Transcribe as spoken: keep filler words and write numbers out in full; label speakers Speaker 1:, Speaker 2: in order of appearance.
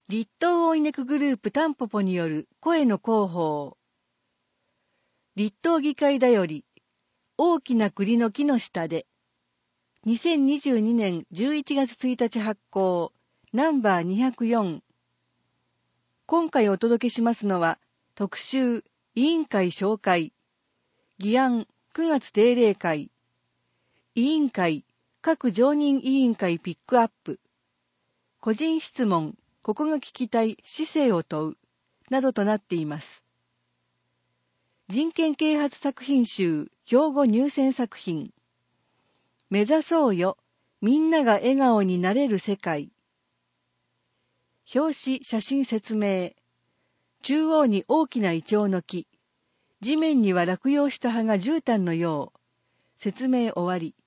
Speaker 1: 立東大稲区グループタンポポによる声の広報。立東議会だより、大きな栗の木の下で、にせんにじゅうにねんじゅういちがつついたち発行、ナンバーにひゃくよん。今回お届けしますのは、特集、委員会紹介、議案くがつ定例会、委員会、各常任委員会ピックアップ、個人質問、ここが聞きたい市政を問う、などとなっています。人権啓発作品集、兵庫入選作品。目指そうよ、みんなが笑顔になれる世界。表紙写真説明。中央に大きなイチョウの木。地面には落葉した葉が絨毯のよう。説明終わり。